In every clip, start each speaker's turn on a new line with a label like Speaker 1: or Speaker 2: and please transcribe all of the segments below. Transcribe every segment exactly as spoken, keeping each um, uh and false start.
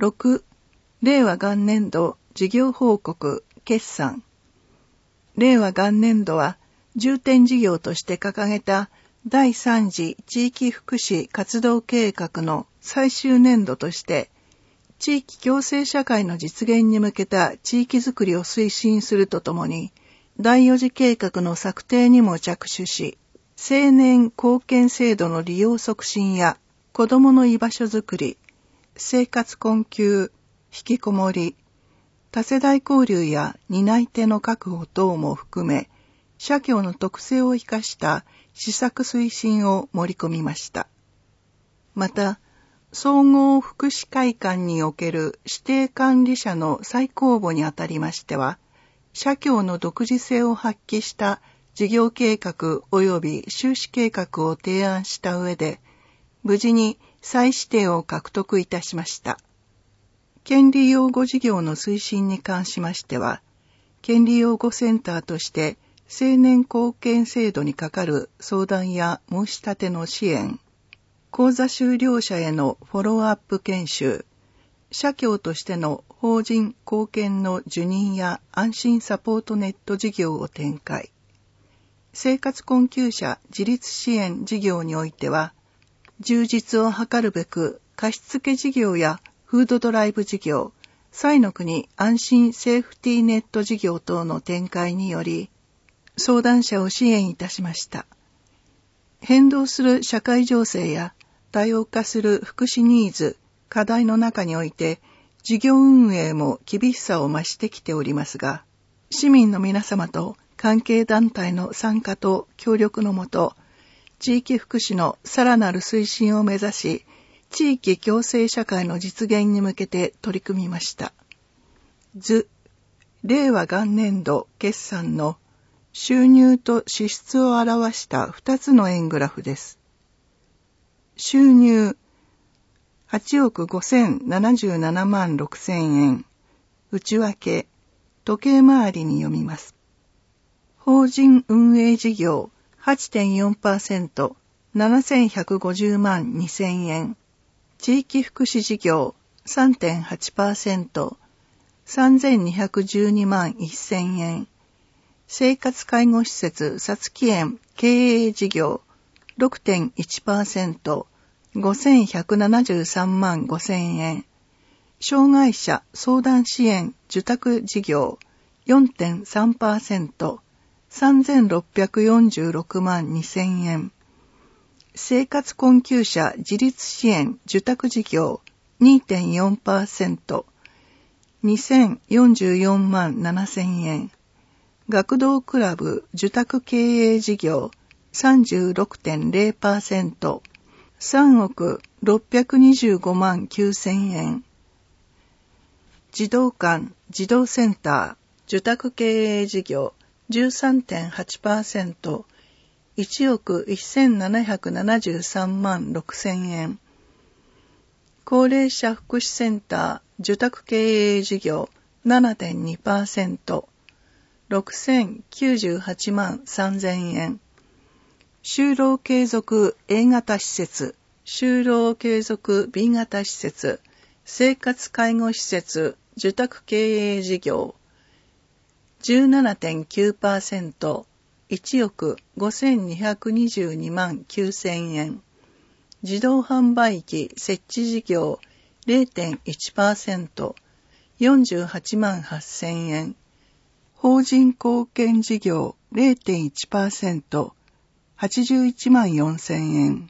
Speaker 1: ろく、令和元年度事業報告決算。令和元年度は重点事業として掲げただいさん次地域福祉活動計画の最終年度として、地域共生社会の実現に向けた地域づくりを推進するとともに、だいよん次計画の策定にも着手し、青年貢献制度の利用促進や子どもの居場所づくり、生活困窮、引きこもり、多世代交流や担い手の確保等も含め、社協の特性を生かした施策推進を盛り込みました。また、総合福祉会館における指定管理者の再公募にあたりましては、社協の独自性を発揮した事業計画及び収支計画を提案した上で、無事に再指定を獲得いたしました。権利擁護事業の推進に関しましては、権利擁護センターとして青年貢献制度にかかる相談や申し立ての支援、講座修了者へのフォローアップ研修、社協としての法人貢献の受認や安心サポートネット事業を展開。生活困窮者自立支援事業においては、充実を図るべく貸付事業やフードドライブ事業、彩の国安心セーフティーネット事業等の展開により、相談者を支援いたしました。変動する社会情勢や多様化する福祉ニーズ、課題の中において、事業運営も厳しさを増してきておりますが、市民の皆様と関係団体の参加と協力のもと、地域福祉のさらなる推進を目指し、地域共生社会の実現に向けて取り組みました。図、令和元年度決算の収入と支出を表したふたつの円グラフです。収入、はちおくごせんななじゅうななまんろくせんえん。内訳、時計回りに読みます。法人運営事業 はちてんよんパーセント、ななせんひゃくごじゅうまんにせんえん。地域福祉事業 さんてんはちパーセント、さんぜんにひゃくじゅうにまんせんえん。生活介護施設さつき園経営事業 ろくてんいちパーセント、ごせんひゃくななじゅうさんまんごせんえん。障害者相談支援受託事業 よんてんさんパーセント、さんぜんろっぴゃくよんじゅうろくまんにせんえん。生活困窮者自立支援受託事業 にてんよんパーセント、にせんよんじゅうよんまんななせんえん。学童クラブ受託経営事業 さんじゅうろくてんれいパーセント、さんおくろっぴゃくにじゅうごまんきゅうせんえん。児童館児童センター受託経営事業 じゅうさんてんはちパーセント、いちおくせんななひゃくななじゅうさんまんろくせんえん。高齢者福祉センター受託経営事業 ななてんにパーセント、ろくせんきゅうじゅうはちまんさんぜんえん。就労継続 A 型施設、就労継続 B 型施設、生活介護施設受託経営事業 じゅうななてんきゅうパーセント、いちおくごせんにひゃくにじゅうにまんきゅうせんえん。自動販売機設置事業 れいてんいちパーセント、よんじゅうはちまんはっせんえん。法人貢献事業 れいてんいちパーセント、はちじゅういちまんよんせんえん。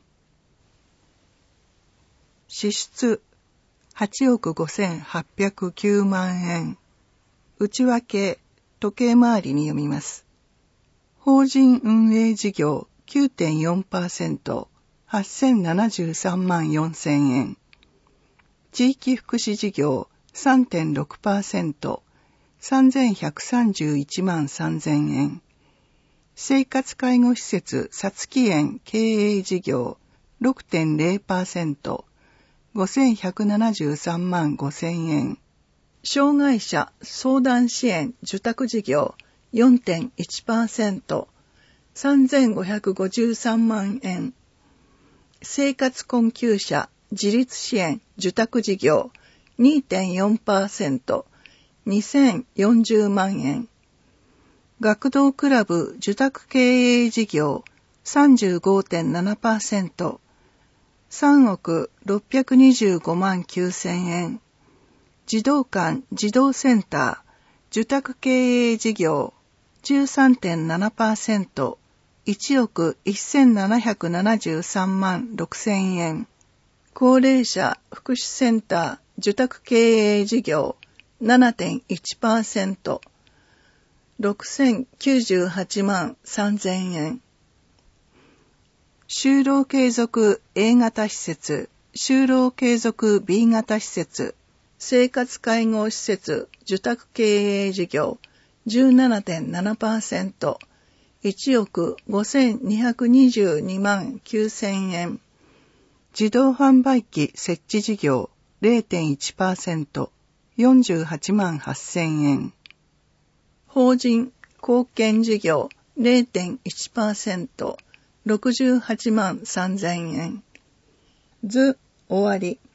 Speaker 1: 支出はちおくごせんはっぴゃくきゅうまんえん。内訳、時計回りに読みます。法人運営事業 きゅうてんよんパーセント、はっせんななじゅうさんまんよんせんえん。地域福祉事業 さんてんろくパーセント、さんぜんひゃくさんじゅういちまんさんぜんえん。生活介護施設さつき園経営事業 ろくてんれいパーセント、ごせんひゃくななじゅうさんまんごせんえん。障害者相談支援受託事業 よんてんいちパーセント、さんぜんごひゃくごじゅうさんまんえん。生活困窮者自立支援受託事業にてんよんパーセント、にせんよんじゅうまんえん。学童クラブ受託経営事業 さんじゅうごてんななパーセント、さんおくろっぴゃくにじゅうごまんきゅうせんえん。児童館児童センター受託経営事業 じゅうさんてんななパーセント、いちおくせんななひゃくななじゅうさんまんろくせんえん。高齢者福祉センター受託経営事業 ななてんいちパーセント、ろくせんきゅうじゅうはちまんさんぜんえん。就労継続 A 型施設、就労継続 B 型施設、生活介護施設受託経営事業 じゅうななてんななパーセント、いちおくごせんにひゃくにじゅうにまんきゅうせんえん。自動販売機設置事業 れいてんいちパーセント、よんじゅうはちまんはっせんえん。法人貢献事業 れいてんいちパーセント、ろくじゅうはちまんさんぜんえん。図終わり。